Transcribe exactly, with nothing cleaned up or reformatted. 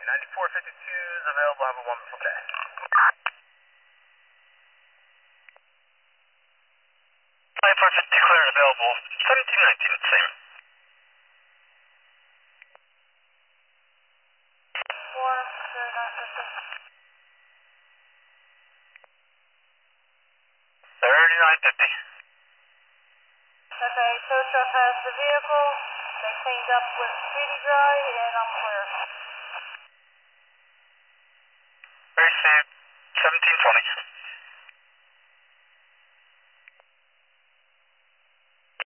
ninety-four fifty-two is available. Have a wonderful day. ninety-four fifty clear is available. seventeen nineteen, same. four, thirty-nine fifty. thirty-nine fifty. Okay, tow truck has the vehicle. They cleaned up with Speedy Dry, and I'm clear.